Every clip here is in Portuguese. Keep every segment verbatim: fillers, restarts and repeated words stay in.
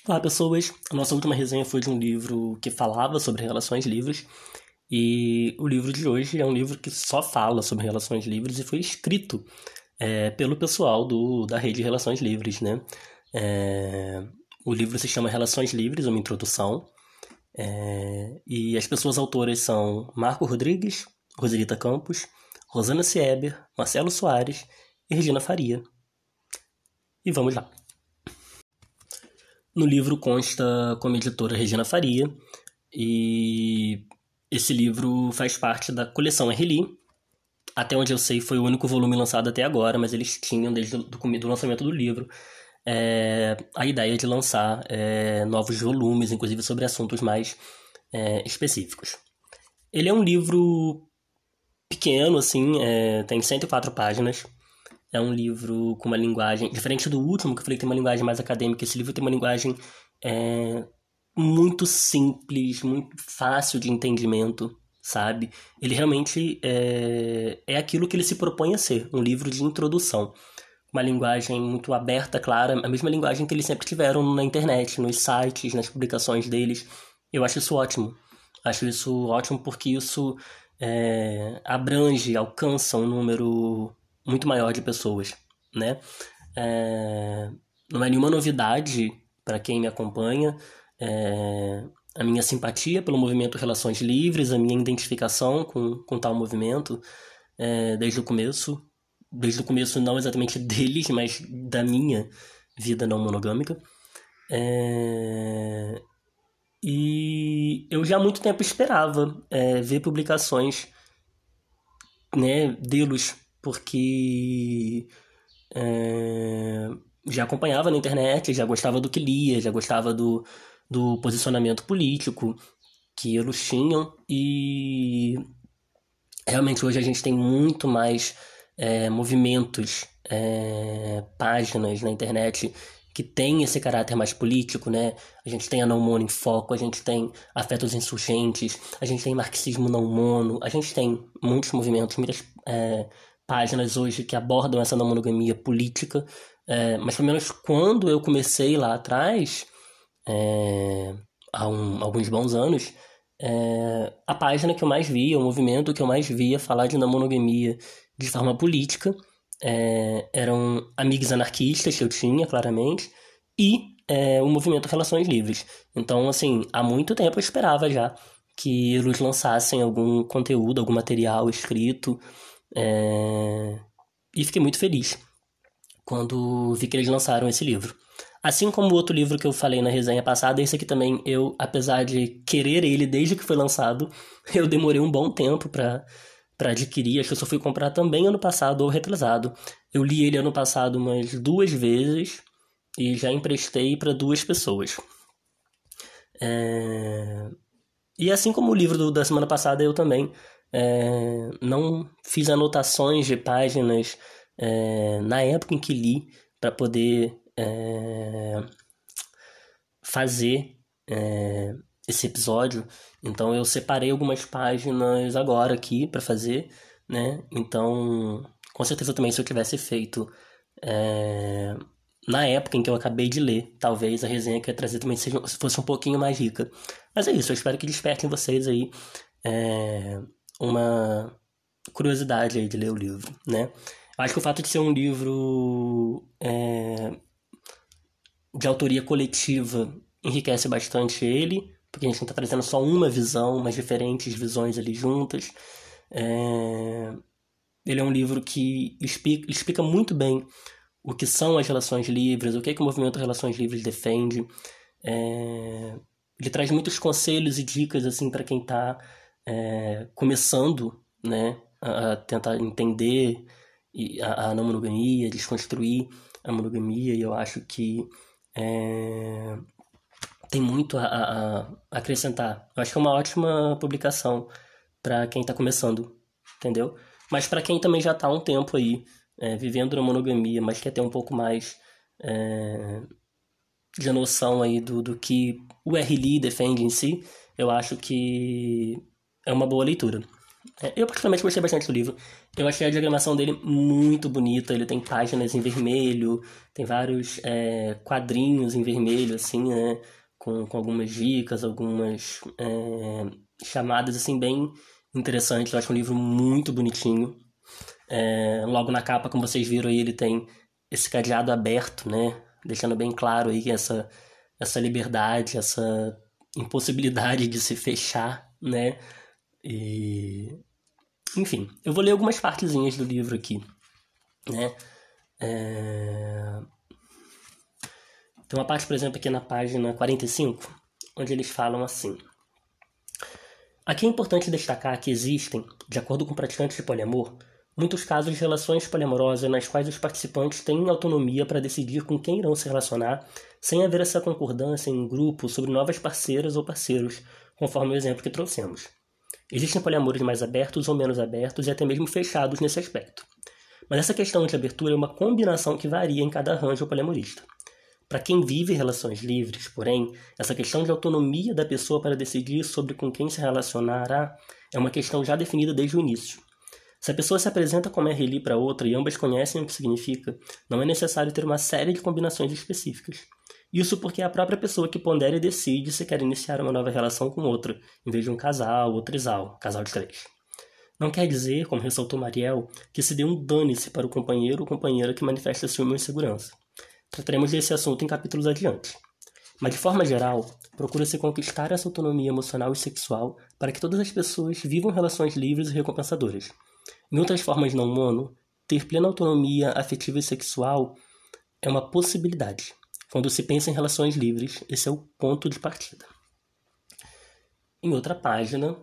Olá, pessoas. A nossa última resenha foi de um livro que falava sobre relações livres. E o livro de hoje é um livro que só fala sobre relações livres e foi escrito é, pelo pessoal do, da rede Relações Livres, né? É, o livro se chama Relações Livres, uma introdução. É, e as pessoas autoras são Marco Rodrigues, Roselita Campos, Rosana Sieber, Marcelo Soares e Regina Faria. E vamos lá. No livro consta como editora Regina Faria, e esse livro faz parte da coleção R L I. Até onde eu sei foi o único volume lançado até agora, mas eles tinham, desde o do, do lançamento do livro, é, a ideia de lançar é, novos volumes, inclusive sobre assuntos mais é, específicos. Ele é um livro pequeno, assim, é, tem cento e quatro páginas. É um livro com uma linguagem... Diferente do último, que eu falei que tem uma linguagem mais acadêmica, esse livro tem uma linguagem é, muito simples, muito fácil de entendimento, sabe? Ele realmente é, é aquilo que ele se propõe a ser, um livro de introdução. Uma linguagem muito aberta, clara, a mesma linguagem que eles sempre tiveram na internet, nos sites, nas publicações deles. Eu acho isso ótimo. Acho isso ótimo porque isso é, abrange, alcança um número muito maior de pessoas, né? É, não é nenhuma novidade para quem me acompanha, é, a minha simpatia pelo movimento Relações Livres, a minha identificação com, com tal movimento é, desde o começo, desde o começo não exatamente deles, mas da minha vida não monogâmica. É, e eu já há muito tempo esperava é, ver publicações, né, deles, porque é, já acompanhava na internet, já gostava do que lia, já gostava do, do posicionamento político que eles tinham, e realmente hoje a gente tem muito mais é, movimentos, é, páginas na internet que tem esse caráter mais político, né? A gente tem a Não Mono em Foco, a gente tem Afetos Insurgentes, a gente tem Marxismo Não Mono, a gente tem muitos movimentos, muitas é, páginas hoje que abordam essa não monogamia política, é, mas pelo menos quando eu comecei lá atrás, é, há um, alguns bons anos, é, a página que eu mais via, o movimento que eu mais via falar de não monogamia de forma política é, eram amigos anarquistas que eu tinha, claramente, e é, o movimento Relações Livres. Então, assim, há muito tempo eu esperava já que eles lançassem algum conteúdo, algum material escrito, é, e fiquei muito feliz quando vi que eles lançaram esse livro. Assim como o outro livro que eu falei na resenha passada, esse aqui também, eu, apesar de querer ele desde que foi lançado, eu demorei um bom tempo para para adquirir. Acho que eu só fui comprar também ano passado ou retrasado. Eu li ele ano passado umas duas vezes e já emprestei para duas pessoas. É... E assim como o livro do, da semana passada, eu também é, não fiz anotações de páginas é, na época em que li para poder é, fazer é, esse episódio. Então eu separei algumas páginas agora aqui para fazer, né? Então, com certeza também se eu tivesse feito é, na época em que eu acabei de ler, talvez a resenha que eu ia trazer também seja, fosse um pouquinho mais rica. Mas é isso, eu espero que desperte em vocês aí é, uma curiosidade aí de ler o livro, né? Eu acho que o fato de ser um livro é, de autoria coletiva enriquece bastante ele, porque a gente não está trazendo só uma visão, mas diferentes visões ali juntas. É... Ele é um livro que explica, explica muito bem o que são as relações livres, o que, é que o movimento Relações Livres defende. É... Ele traz muitos conselhos e dicas assim, para quem está é, começando, né, a tentar entender a, a não monogamia, desconstruir a monogamia, e eu acho que é, tem muito a, a, a acrescentar. Eu acho que é uma ótima publicação para quem está começando, entendeu? Mas para quem também já está há um tempo aí, é, vivendo na monogamia, mas quer ter um pouco mais é, de noção aí do, do que o R L I defende em si, eu acho que é uma boa leitura, É, eu particularmente gostei bastante do livro. Eu achei a diagramação dele muito bonita. Ele tem páginas em vermelho, tem vários é, quadrinhos em vermelho, assim, né? Com, com algumas dicas, algumas é, chamadas, assim, bem interessantes. Eu acho um livro muito bonitinho. É, logo na capa, como vocês viram aí, ele tem esse cadeado aberto, né? Deixando bem claro aí essa, essa liberdade, essa impossibilidade de se fechar, né? E... Enfim, eu vou ler algumas partezinhas do livro aqui, né? É... Tem uma parte, por exemplo, aqui na página quarenta e cinco, onde eles falam assim: aqui é importante destacar que existem, de acordo com praticantes de poliamor, muitos casos de relações poliamorosas nas quais os participantes têm autonomia para decidir com quem irão se relacionar, sem haver essa concordância em grupo sobre novas parceiras ou parceiros, conforme o exemplo que trouxemos. Existem poliamores mais abertos ou menos abertos e até mesmo fechados nesse aspecto. Mas essa questão de abertura é uma combinação que varia em cada arranjo poliamorista. Para quem vive relações livres, porém, essa questão de autonomia da pessoa para decidir sobre com quem se relacionará é uma questão já definida desde o início. Se a pessoa se apresenta como R L I para outra e ambas conhecem o que significa, não é necessário ter uma série de combinações específicas. Isso porque é a própria pessoa que pondera e decide se quer iniciar uma nova relação com outra, em vez de um casal ou trisal, casal de três. Não quer dizer, como ressaltou Mariel, que se dê um dane-se para o companheiro ou companheira que manifesta ciúme ou insegurança. Trataremos desse assunto em capítulos adiante. Mas, de forma geral, procura-se conquistar essa autonomia emocional e sexual para que todas as pessoas vivam relações livres e recompensadoras. Em outras formas não mono, ter plena autonomia afetiva e sexual é uma possibilidade. Quando se pensa em relações livres, esse é o ponto de partida. Em outra página,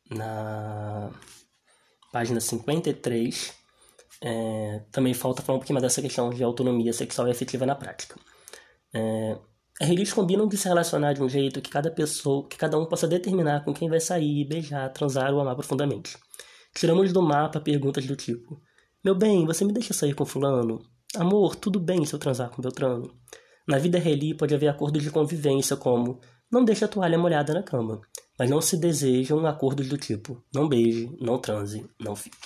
na página cinquenta e três, é, também falta falar um pouquinho mais dessa questão de autonomia sexual e afetiva na prática. É, R L Is combinam de se relacionar de um jeito que cada pessoa, que cada um possa determinar com quem vai sair, beijar, transar ou amar profundamente. Tiramos do mapa perguntas do tipo: meu bem, você me deixa sair com fulano? Amor, tudo bem se eu transar com Beltrano? Na vida R L I pode haver acordos de convivência como: não deixe a toalha molhada na cama, mas não se desejam acordos do tipo: não beije, não transe, não fique.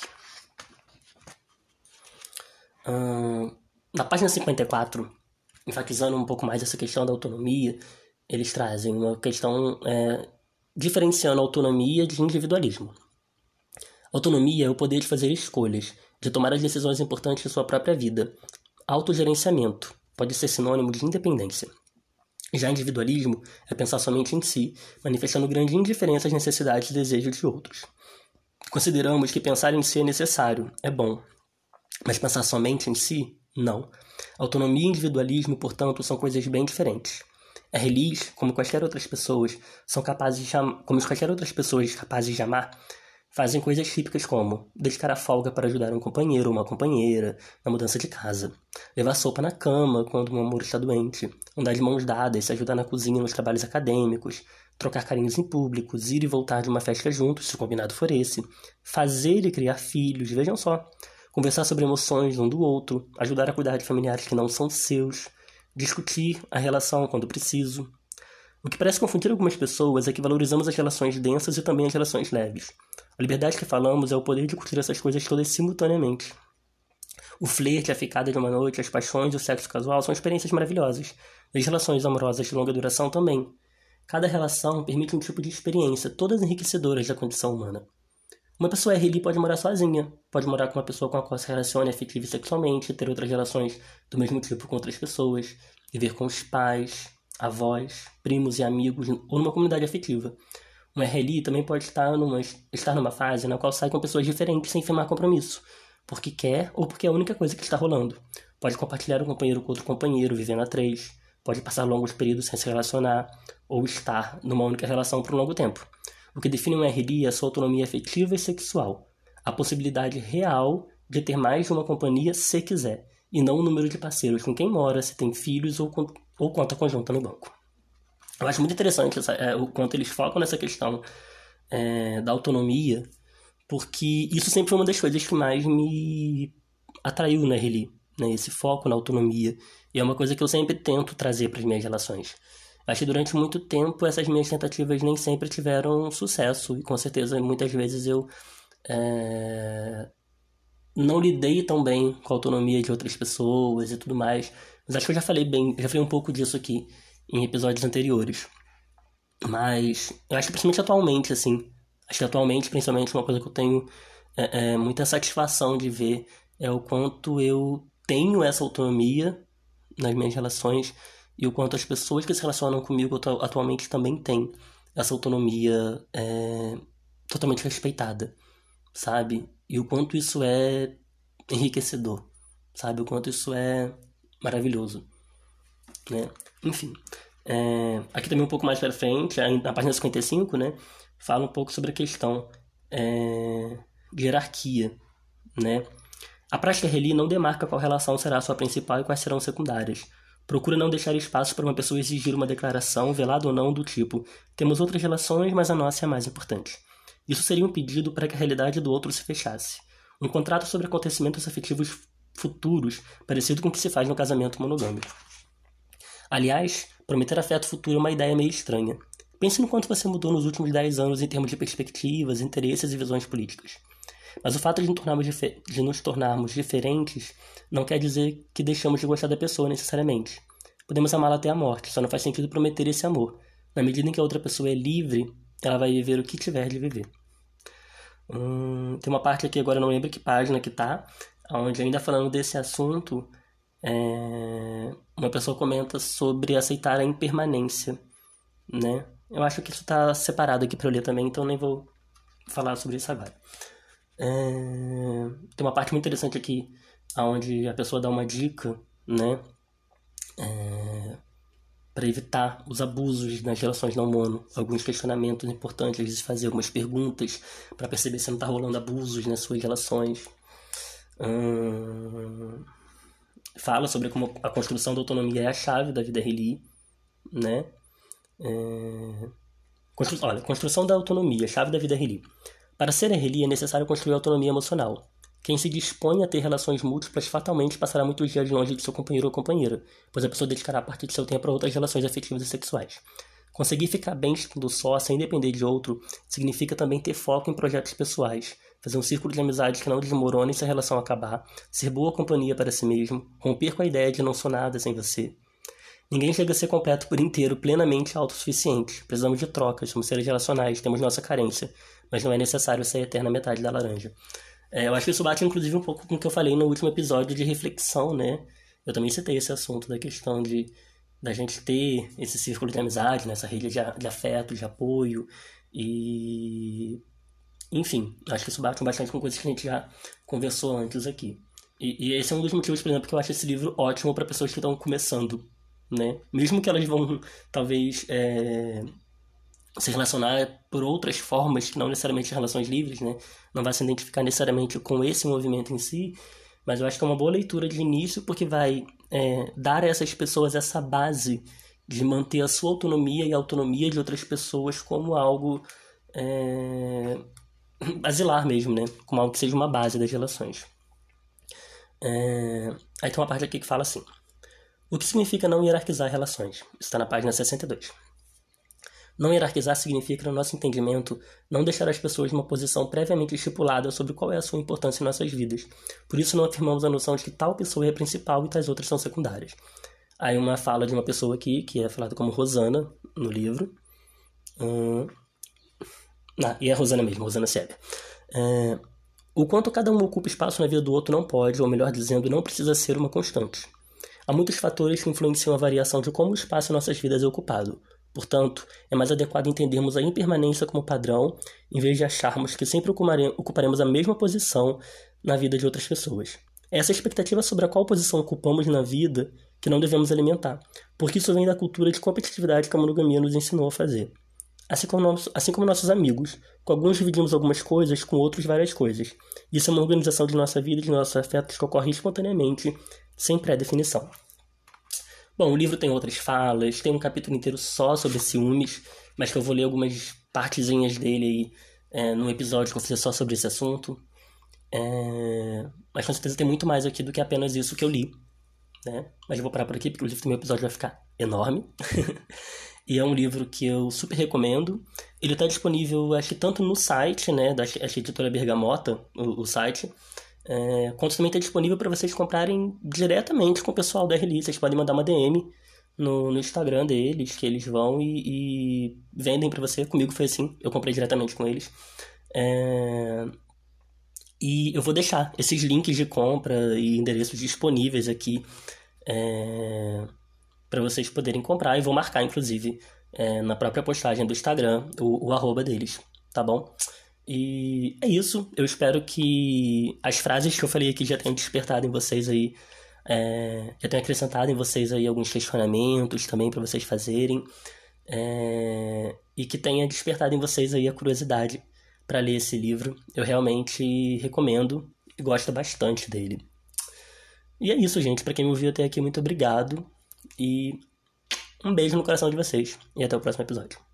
Hum, na página cinquenta e quatro, enfatizando um pouco mais essa questão da autonomia, eles trazem uma questão é, diferenciando autonomia de individualismo. Autonomia é o poder de fazer escolhas, de tomar as decisões importantes de sua própria vida. Autogerenciamento pode ser sinônimo de independência. Já individualismo é pensar somente em si, manifestando grande indiferença às necessidades e desejos de outros. Consideramos que pensar em si é necessário, é bom, mas pensar somente em si, não. Autonomia e individualismo, portanto, são coisas bem diferentes. R L Is, como quaisquer outras pessoas, são capazes de chamar, como quaisquer outras pessoas capazes de amar, fazem coisas típicas como dedicar a folga para ajudar um companheiro ou uma companheira na mudança de casa, levar sopa na cama quando um amor está doente, andar de mãos dadas, se ajudar na cozinha nos trabalhos acadêmicos, trocar carinhos em públicos, ir e voltar de uma festa juntos, se o combinado for esse, fazer e criar filhos, vejam só, conversar sobre emoções um do outro, ajudar a cuidar de familiares que não são seus, discutir a relação quando preciso. O que parece confundir algumas pessoas é que valorizamos as relações densas e também as relações leves. A liberdade que falamos é o poder de curtir essas coisas todas simultaneamente. O flerte, a ficada de uma noite, as paixões e o sexo casual são experiências maravilhosas. E as relações amorosas de longa duração também. Cada relação permite um tipo de experiência, todas enriquecedoras da condição humana. Uma pessoa R L I pode morar sozinha, pode morar com uma pessoa com a qual se relacione afetiva e sexualmente, ter outras relações do mesmo tipo com outras pessoas, viver com os pais, avós, primos e amigos ou numa comunidade afetiva. Um R L I também pode estar numa, estar numa fase na qual sai com pessoas diferentes sem firmar compromisso, porque quer ou porque é a única coisa que está rolando. Pode compartilhar um companheiro com outro companheiro, vivendo a três, pode passar longos períodos sem se relacionar, ou estar numa única relação por um longo tempo. O que define um R L I é a sua autonomia afetiva e sexual, a possibilidade real de ter mais de uma companhia se quiser, e não o número de parceiros com quem mora, se tem filhos ou, ou conta conjunta no banco. Eu acho muito interessante essa, é, o quanto eles focam nessa questão é, da autonomia, porque isso sempre foi uma das coisas que mais me atraiu na R L I, né? Esse foco na autonomia, e é uma coisa que eu sempre tento trazer para as minhas relações. Acho que durante muito tempo essas minhas tentativas nem sempre tiveram sucesso, e com certeza muitas vezes eu é, não lidei tão bem com a autonomia de outras pessoas e tudo mais. Mas acho que eu já falei bem, já falei um pouco disso aqui em episódios anteriores. Mas eu acho que principalmente atualmente, assim, acho que atualmente, principalmente, uma coisa que eu tenho é, é, muita satisfação de ver é o quanto eu tenho essa autonomia nas minhas relações e o quanto as pessoas que se relacionam comigo atu- atualmente também têm essa autonomia é, totalmente respeitada, sabe? E o quanto isso é enriquecedor, sabe? O quanto isso é maravilhoso, né? Enfim, é, aqui também um pouco mais para frente, na página cinquenta e cinco, né? Fala um pouco sobre a questão é, de hierarquia, né? A prática reli não demarca qual relação será a sua principal e quais serão secundárias. Procura não deixar espaço para uma pessoa exigir uma declaração, velada ou não, do tipo: temos outras relações, mas a nossa é a mais importante. Isso seria um pedido para que a realidade do outro se fechasse. Um contrato sobre acontecimentos afetivos futuros, parecido com o que se faz no casamento monogâmico. Aliás, prometer afeto futuro é uma ideia meio estranha. Pense no quanto você mudou nos últimos dez anos em termos de perspectivas, interesses e visões políticas. Mas o fato de nos tornarmos, de nos tornarmos diferentes não quer dizer que deixamos de gostar da pessoa necessariamente. Podemos amá-la até a morte, só não faz sentido prometer esse amor. Na medida em que a outra pessoa é livre, ela vai viver o que tiver de viver. Hum, tem uma parte aqui, agora eu não lembro que página que tá, onde ainda falando desse assunto, é, uma pessoa comenta sobre aceitar a impermanência, né? Eu acho que isso está separado aqui para eu ler também, então nem vou falar sobre isso agora. É, tem uma parte muito interessante aqui, onde a pessoa dá uma dica, né? É, para evitar os abusos nas relações não mono, alguns questionamentos importantes de se fazer, algumas perguntas para perceber se não está rolando abusos nas suas relações. Hum, fala sobre como a construção da autonomia é a chave da vida reli, né? É, constru, olha, construção da autonomia, chave da vida reli. Para ser reli é necessário construir autonomia emocional. Quem se dispõe a ter relações múltiplas fatalmente passará muitos dias longe de seu companheiro ou companheira, pois a pessoa dedicará parte de seu tempo a outras relações afetivas e sexuais. Conseguir ficar bem estando só, sem depender de outro, significa também ter foco em projetos pessoais, fazer um círculo de amizades que não desmorone se a relação acabar, ser boa companhia para si mesmo, romper com a ideia de não sou nada sem você. Ninguém chega a ser completo por inteiro, plenamente autossuficiente. Precisamos de trocas, somos seres relacionais, temos nossa carência, mas não é necessário ser a eterna metade da laranja. É, eu acho que isso bate, inclusive, um pouco com o que eu falei no último episódio de reflexão, né? Eu também citei esse assunto da questão de da gente ter esse círculo de amizade, né? Essa rede de, de afeto, de apoio e... Enfim, acho que isso bate bastante com coisas que a gente já conversou antes aqui. E, e esse é um dos motivos, por exemplo, que eu acho esse livro ótimo para pessoas que estão começando, né? Mesmo que elas vão, talvez... É... se relacionar por outras formas que não necessariamente relações livres, né? Não vai se identificar necessariamente com esse movimento em si, mas eu acho que é uma boa leitura de início porque vai é, dar a essas pessoas essa base de manter a sua autonomia e a autonomia de outras pessoas como algo é, basilar mesmo, né? Como algo que seja uma base das relações. É... Aí tem uma parte aqui que fala assim: o que significa não hierarquizar relações? Isso está na página sessenta e dois. Não hierarquizar significa, no nosso entendimento, não deixar as pessoas numa posição previamente estipulada sobre qual é a sua importância em nossas vidas. Por isso não afirmamos a noção de que tal pessoa é a principal e tais outras são secundárias. Aí uma fala de uma pessoa aqui, que é falada como Rosana, no livro. Hum... Ah, e é a Rosana mesmo, Rosana Seber. É... O quanto cada um ocupa espaço na vida do outro não pode, ou melhor dizendo, não precisa ser uma constante. Há muitos fatores que influenciam a variação de como o espaço em nossas vidas é ocupado. Portanto, é mais adequado entendermos a impermanência como padrão, em vez de acharmos que sempre ocuparemos a mesma posição na vida de outras pessoas. É essa expectativa sobre a qual posição ocupamos na vida que não devemos alimentar, porque isso vem da cultura de competitividade que a monogamia nos ensinou a fazer. Assim como, nosso, assim como nossos amigos, com alguns dividimos algumas coisas, com outros várias coisas. Isso é uma organização de nossa vida e de nossos afetos que ocorre espontaneamente, sem pré-definição. Bom, o livro tem outras falas, tem um capítulo inteiro só sobre ciúmes, mas que eu vou ler algumas partezinhas dele aí é, num episódio que eu fizer só sobre esse assunto. É, mas com certeza tem muito mais aqui do que apenas isso que eu li, né? Mas eu vou parar por aqui porque o livro do meu episódio vai ficar enorme. e é um livro que eu super recomendo. Ele está disponível, acho que tanto no site, né, da acho que Editora Bergamota, o, o site, é, quanto também está disponível para vocês comprarem diretamente com o pessoal da Release. Vocês podem mandar uma D M no, no Instagram deles, que eles vão e, e vendem para você. Comigo foi assim, eu comprei diretamente com eles. É, e eu vou deixar esses links de compra e endereços disponíveis aqui, é, para vocês poderem comprar, e vou marcar, inclusive, é, na própria postagem do Instagram, o, o arroba deles, tá bom? E é isso. Eu espero que as frases que eu falei aqui já tenham despertado em vocês aí, é, já tenham acrescentado em vocês aí alguns questionamentos também para vocês fazerem, é, e que tenha despertado em vocês aí a curiosidade para ler esse livro. Eu realmente recomendo e gosto bastante dele. E é isso, gente. Para quem me ouviu até aqui, muito obrigado. E um beijo no coração de vocês. E até o próximo episódio.